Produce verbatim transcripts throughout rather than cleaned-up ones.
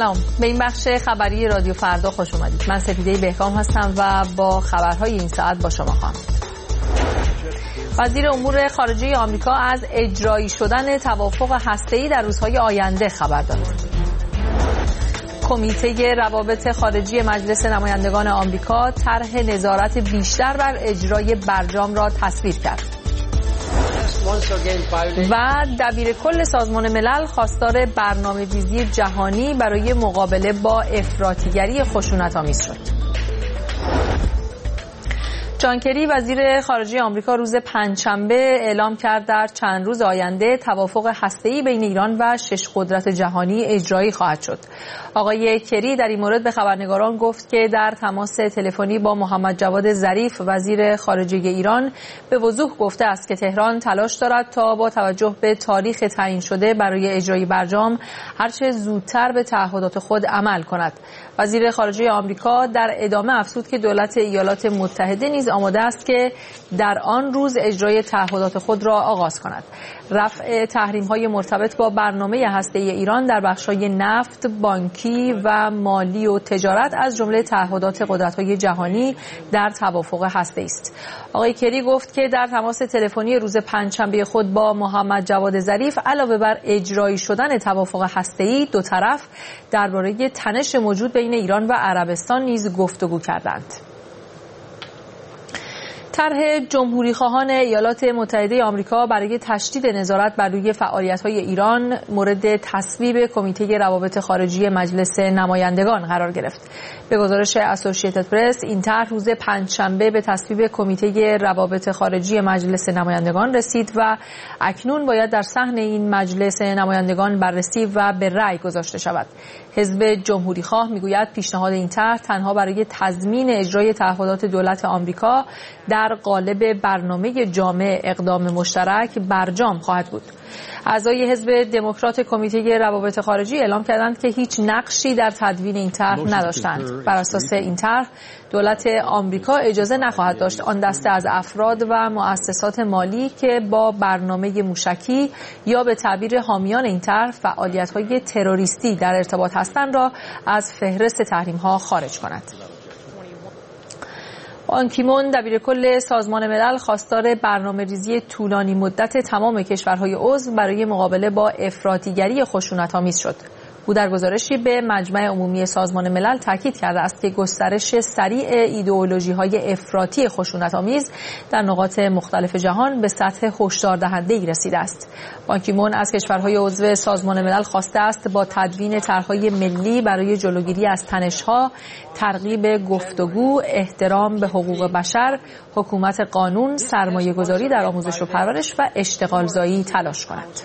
سلام، به این بخش خبری رادیو فردا خوش اومدید. من سپیده بهکام هستم و با خبرهای این ساعت با شما خواهم بود. وزیر امور خارجه آمریکا از اجرایی شدن توافق هسته‌ای در روزهای آینده خبر داد. کمیته روابط خارجی مجلس نمایندگان آمریکا طرح نظارت بیشتر بر اجرای برجام را تصویب کرد. و دبیرکل سازمان ملل خواستار برنامه‌ریزی جهانی برای مقابله با افراطیگری خشونت‌آمیز شد. جان کری وزیر خارجه آمریکا روز پنجشنبه اعلام کرد در چند روز آینده توافق هسته‌ای بین ایران و شش قدرت جهانی اجرایی خواهد شد. آقای کری در این مورد به خبرنگاران گفت که در تماس تلفنی با محمد جواد ظریف وزیر خارجه ایران به وضوح گفته است که تهران تلاش دارد تا با توجه به تاریخ تعیین شده برای اجرای برجام هرچه زودتر به تعهدات خود عمل کند. وزیر خارجه آمریکا در ادامه افزود که دولت ایالات متحده نیز آماده است که در آن روز اجرای تعهدات خود را آغاز کند. رفع تحریم‌های مرتبط با برنامه هسته‌ای ایران در بخش‌های نفت، بانکی و مالی و تجارت از جمله تعهدات قدرت‌های جهانی در توافق هسته‌ای است. آقای کری گفت که در تماس تلفنی روز پنجشنبه خود با محمد جواد ظریف علاوه بر اجرایی شدن توافق هسته‌ای دو طرف درباره تنش موجود بین ایران و عربستان نیز گفتگو کردند. طرح جمهوری‌خواهان ایالات متحده آمریکا برای تشدید نظارت بر روی فعالیت‌های ایران مورد تصویب کمیته روابط خارجی مجلس نمایندگان قرار گرفت. به گزارش اسوسییتد پرس این طرح روز پنجشنبه به تصویب کمیته روابط خارجی مجلس نمایندگان رسید و اکنون باید در صحن این مجلس نمایندگان بررسی و به رأی گذاشته شود. حزب جمهوری‌خواه میگوید پیشنهاد این طرح تنها برای تضمین اجرای تعهدات دولت آمریکا در قالب برنامه جامع اقدام مشترک برجام خواهد بود. اعضای حزب دموکرات کمیته روابط خارجی اعلام کردند که هیچ نقشی در تدوین این طرح نداشتند. بر اساس این طرح دولت آمریکا اجازه نخواهد داشت آن دسته از افراد و مؤسسات مالی که با برنامه موشکی یا به تعبیر حامیان این طرح فعالیت‌های تروریستی در ارتباط هستند را از فهرست تحریم‌ها خارج کند. بان کی مون دبیرکل سازمان ملل خواستار برنامه‌ریزی طولانی مدت تمام کشورهای عضو برای مقابله با افراطیگری خشونت‌آمیز شد. او در گزارشی به مجمع عمومی سازمان ملل تاکید کرده است که گسترش سریع ایدئولوژی‌های افراطی خشونت‌آمیز در نقاط مختلف جهان به سطح هشدار دهنده‌ای رسیده است. بان کی مون از کشورهای عضو سازمان ملل خواسته است با تدوین طرح‌های ملی برای جلوگیری از تنش‌ها، ترغیب گفتگو، احترام به حقوق بشر، حکومت قانون، سرمایه‌گذاری در آموزش و پرورش و اشتغالزایی تلاش کند.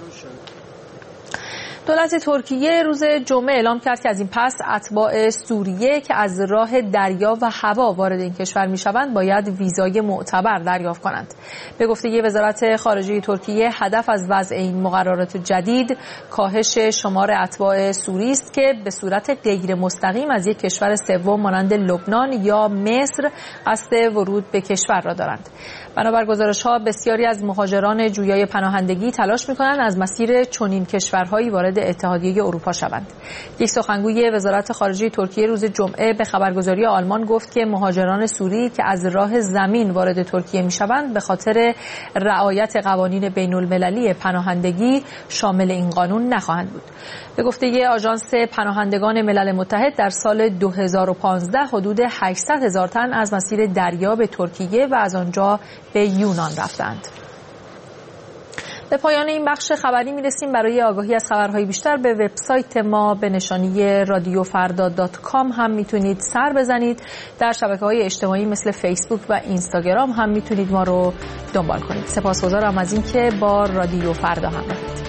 دولت ترکیه روز جمعه اعلام کرد که از این پس اتباع سوریه که از راه دریا و هوا وارد این کشور می‌شوند باید ویزای معتبر دریافت کنند. به گفته وزارت خارجه ترکیه هدف از وضع این مقررات جدید کاهش شمار اتباع سوری است که به صورت غیر مستقیم از یک کشور سوم مانند لبنان یا مصر قصد ورود به کشور را دارند. بنابر گزارش‌ها بسیاری از مهاجران جویای پناهندگی تلاش می‌کنند از مسیر چنین کشورهایی وارد اتحادیه اروپا شوند. یک سخنگوی وزارت خارجه ترکیه روز جمعه به خبرگزاری آلمان گفت که مهاجران سوری که از راه زمین وارد ترکیه می‌شوند به خاطر رعایت قوانین بین‌المللی پناهندگی شامل این قانون نخواهند بود. به گفته آژانس پناهندگان ملل متحد در سال دو هزار و پانزده حدود هشتصد هزار تن از مسیر دریا به ترکیه و از آنجا به یونان رفتند. به پایان این بخش خبری میرسیم. برای آگاهی از خبرهای بیشتر به وبسایت ما به نشانی رادیو فردا دات کام هم میتونید سر بزنید. در شبکه‌های اجتماعی مثل فیسبوک و اینستاگرام هم میتونید ما رو دنبال کنید. سپاسگزارم از اینکه با رادیو فردا همراهید.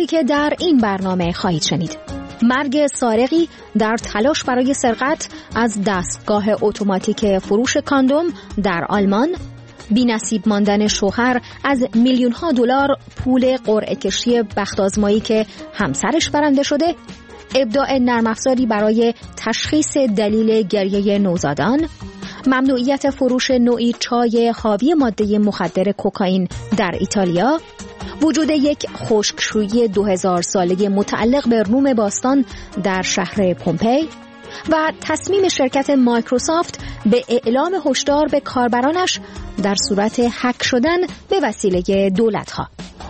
که در این برنامه خواهید شنید. مرگ سارقی در تلاش برای سرقت از دستگاه اتوماتیک فروش کاندوم در آلمان، بی‌نصیب ماندن شوهر از میلیون ها دلار پول قرعه کشی بخت آزمایی که همسرش برنده شده، ابداع نرم افزاری برای تشخیص دلیل گریه نوزادان، ممنوعیت فروش نوعی چای حاوی ماده مخدر کوکائین در ایتالیا، وجود یک خشکشویی دو هزار ساله متعلق به روم باستان در شهر پومپئی و تصمیم شرکت مایکروسافت به اعلام هشدار به کاربرانش در صورت هک شدن به وسیله دولت‌ها.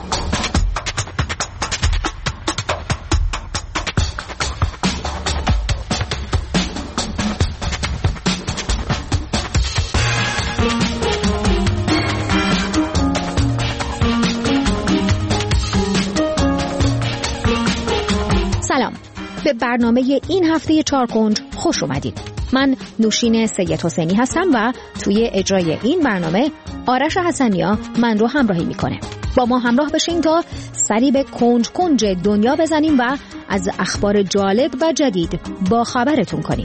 سلام، به برنامه این هفته چارکنج خوش اومدید. من نوشین سید حسینی هستم و توی اجرای این برنامه آرش حسنیا من رو همراهی میکنه. با ما همراه بشین تا سری به کنج کنج دنیا بزنیم و از اخبار جالب و جدید با خبرتون کنیم.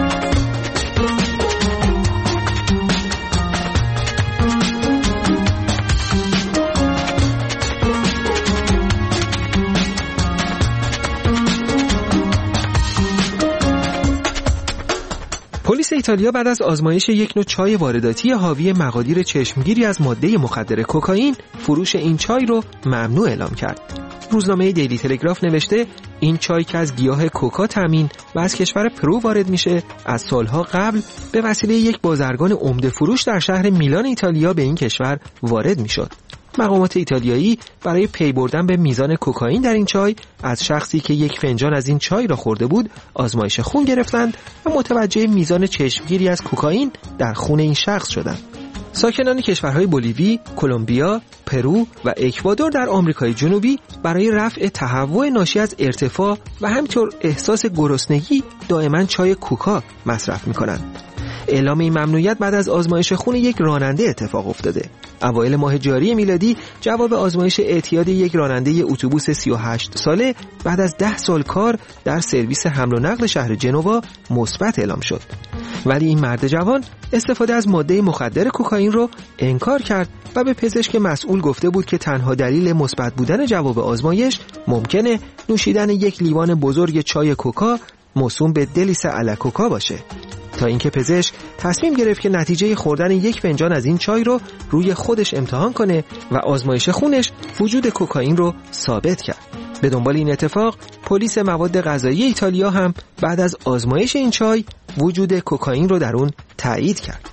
پلیس ایتالیا بعد از آزمایش یک نوع چای وارداتی حاوی مقادیر چشمگیری از ماده مخدر کوکائین، فروش این چای رو ممنوع اعلام کرد. روزنامه دیلی تلگراف نوشته این چای که از گیاه کوکا تامین و از کشور پرو وارد میشه، از سالها قبل به وسیله یک بازرگان عمده فروش در شهر میلان ایتالیا به این کشور وارد میشد. مقامات ایتالیایی برای پی بردن به میزان کوکائین در این چای از شخصی که یک فنجان از این چای را خورده بود آزمایش خون گرفتند و متوجه میزان چشمگیری از کوکائین در خون این شخص شدند. ساکنان کشورهای بولیوی، کلمبیا، پرو و اکوادور در آمریکای جنوبی برای رفع تهوع ناشی از ارتفاع و همینطور احساس گرسنگی دائما چای کوکا مصرف می‌کنند. اعلام این ممنوعیت بعد از آزمایش خون یک راننده اتفاق افتاده. اوایل ماه جاری میلادی جواب آزمایش اعتیاد یک راننده اتوبوس سی و هشت ساله بعد از ده سال کار در سرویس حمل و نقل شهر جنوا مثبت اعلام شد. ولی این مرد جوان استفاده از ماده مخدر کوکائین رو انکار کرد و به پزشک مسئول گفته بود که تنها دلیل مثبت بودن جواب آزمایش ممکنه نوشیدن یک لیوان بزرگ چای کوکا موسوم به دلیس الکوکا باشه. تا اینکه پزشک تصمیم گرفت که نتیجه خوردن یک فنجان از این چای رو روی خودش امتحان کنه و آزمایش خونش وجود کوکائین رو ثابت کرد. به دنبال این اتفاق پلیس مواد غذایی ایتالیا هم بعد از آزمایش این چای وجود کوکائین رو در اون تایید کرد.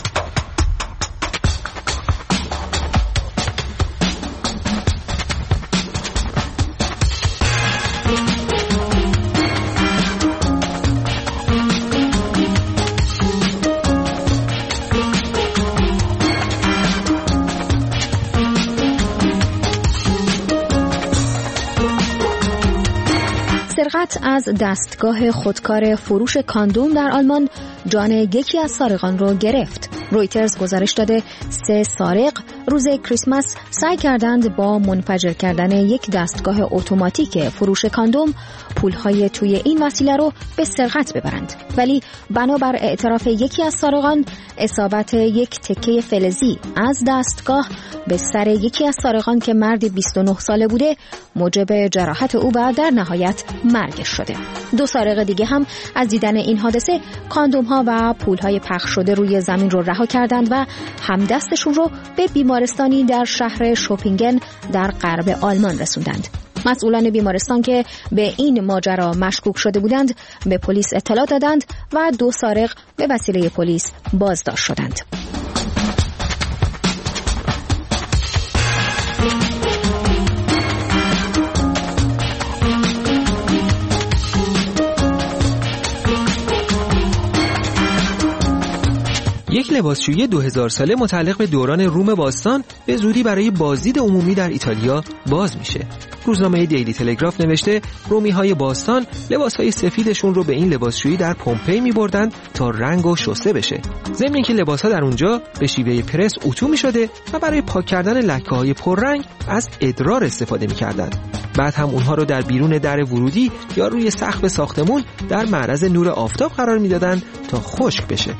سرقت از دستگاه خودکار فروش کاندوم در آلمان جان یکی از سارقان رو گرفت. رویترز گزارش داده سه سارق روز کریسمس سعی کردند با منفجر کردن یک دستگاه اتوماتیک فروش کاندوم پولهای توی این وسیله رو به سرقت ببرند، ولی بنابر اعتراف یکی از سارقان اصابت یک تکه فلزی از دستگاه به سر یکی از سارقان که مرد بیست و نه ساله بوده موجب جراحت او و در نهایت مرگش شده. دو سارق دیگه هم از دیدن این حادثه کاندوم ها و پولهای پخش شده روی زمین رو رها کردند و همدستشون رو به بیمارستانی در شهر شوپینگن در غرب آلمان رسوندند. مسئولان بیمارستان که به این ماجرا مشکوک شده بودند به پلیس اطلاع دادند و دو سارق به وسیله پلیس بازداشت شدند. یک لباسشویی دو هزار ساله متعلق به دوران روم باستان به زودی برای بازدید عمومی در ایتالیا باز میشه. روزنامه دیلی تلگراف نوشته رومی‌های باستان لباس‌های سفیدشون رو به این لباسشویی در پومپئی می‌بردند تا رنگ و شسته بشه. ضمن اینکه لباس‌ها در اونجا به شیوه پرس اتو می‌شده و برای پاک کردن لکه‌های پررنگ از ادرار استفاده می‌کردند. بعد هم اونها رو در بیرون در ورودی یا روی سقف ساختمون در معرض نور آفتاب قرار می‌دادند تا خشک بشه.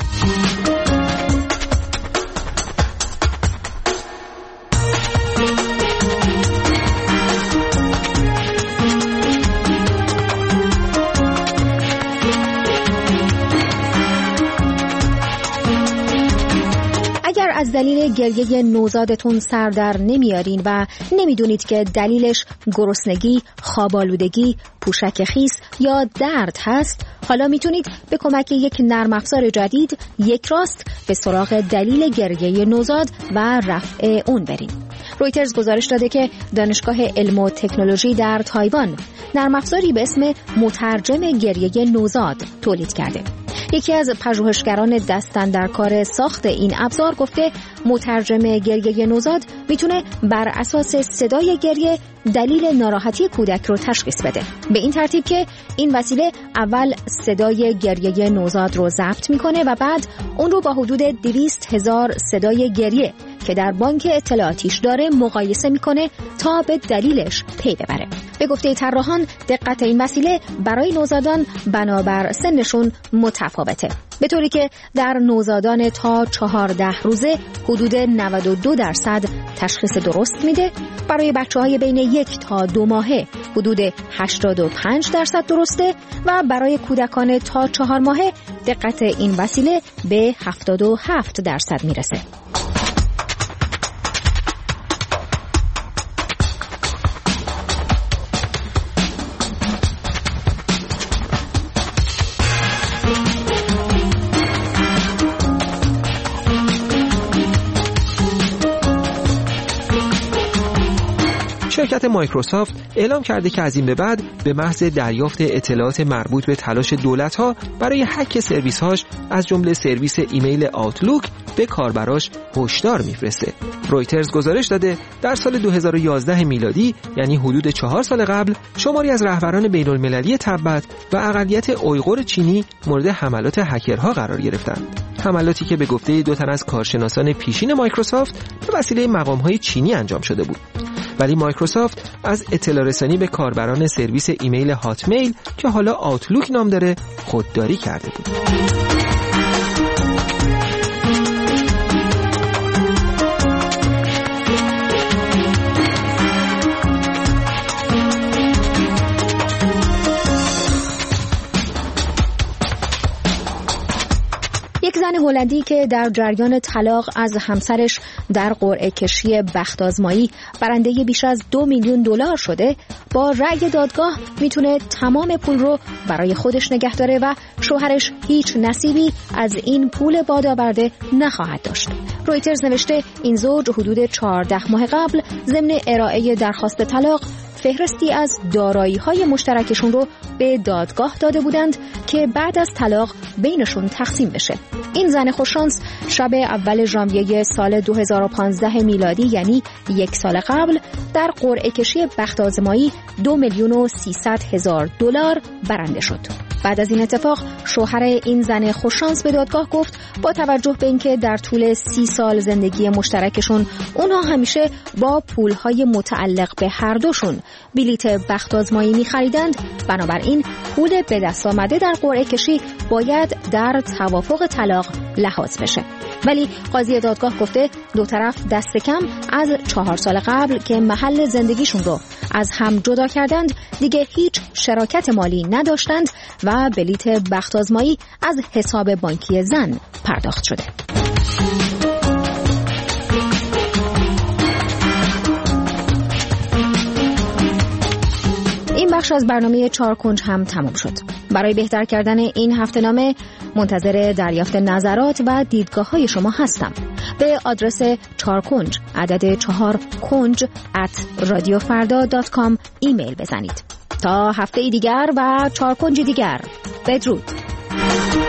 از دلیل گریه نوزادتون سر در نمیارین و نمیدونید که دلیلش گرسنگی، خوابالودگی، پوشک خیس یا درد هست، حالا میتونید به کمک یک نرم افزار جدید یک راست به سراغ دلیل گریه نوزاد و رفع اون برین. رویترز گزارش داده که دانشگاه علم و تکنولوژی در تایوان نرم افزاری به اسم مترجم گریه نوزاد تولید کرده. یکی از پژوهشگران دست‌اندرکار ساخت این ابزار گفته مترجم گریه نوزاد میتونه بر اساس صدای گریه دلیل ناراحتی کودک رو تشخیص بده. به این ترتیب که این وسیله اول صدای گریه نوزاد رو ضبط میکنه و بعد اون رو با حدود دویست هزار صدای گریه که در بانک اطلاعاتیش داره مقایسه میکنه تا به دلیلش پی ببره. به گفته طراحان دقت این وسیله برای نوزادان بنابر سنشون متفاوته، به طوری که در نوزادان تا چهارده روزه حدود نود و دو درصد تشخیص درست میده، برای بچه‌های بین یک تا دو ماهه حدود هشتاد و پنج درصد درسته و برای کودکان تا چهار ماهه دقت این وسیله به هفتاد و هفت درصد میرسه. شرکت مایکروسافت اعلام کرده که از این به بعد به محض دریافت اطلاعات مربوط به تلاش دولت‌ها برای هک سرویس‌هاش از جمله سرویس ایمیل آوتلوک به کاربراش هشدار میفرسته. رویترز گزارش داده در سال دو هزار و یازده میلادی، یعنی حدود چهار سال قبل، شماری از رهبران بین‌المللی تبت و اقلیت اویغور چینی مورد حملات هکرها قرار گرفتند. حملاتی که به گفته دو تن از کارشناسان پیشین مایکروسافت به وسیله مقام‌های چینی انجام شده بود. ولی مایکروسافت از اطلاع رسانی به کاربران سرویس ایمیل هاتمیل که حالا آوتلوک نام داره خودداری کرده بود. یک زن هلندی که در جریان طلاق از همسرش در قرعه کشی بخت آزمایی برنده بیش از دو میلیون دلار شده، با رأی دادگاه میتونه تمام پول رو برای خودش نگه داره و شوهرش هیچ نصیبی از این پول بادآورده نخواهد داشت. رویترز نوشته این زوج حدود چهارده ماه قبل ضمن ارائه درخواست طلاق فهرستی از دارایی‌های مشترکشون رو به دادگاه داده بودند که بعد از طلاق بینشون تقسیم بشه. این زن خوششانس شب اول ژانویه سال دو هزار و پانزده میلادی، یعنی یک سال قبل، در قرعه کشی بخت آزمایی دو میلیون و سیصد هزار دلار برنده شد. بعد از این اتفاق شوهر این زن خوششانس به دادگاه گفت با توجه به اینکه در طول سی سال زندگی مشترکشون اونها همیشه با پولهای متعلق به هر دوشون بلیت بخت آزمایی می‌خریدند، بنابراین پول به دست آمده در قرعه کشی باید در توافق طلاق لحاظ بشه. ولی قاضی دادگاه گفته دو طرف دست کم از چهار سال قبل که محل زندگیشون رو از هم جدا کردند دیگه هیچ شراکت مالی نداشتند و بلیت بخت آزمایی از حساب بانکی زن پرداخت شده. این بخش از برنامه چهار کنج هم تمام شد. برای بهتر کردن این هفته‌نامه منتظر دریافت نظرات و دیدگاه‌های شما هستم. به آدرس چهار کنج عدد چهار کنج ات رادیو فردا دات کام ایمیل بزنید. تا هفته دیگر و چهار کنج دیگر، بدرود.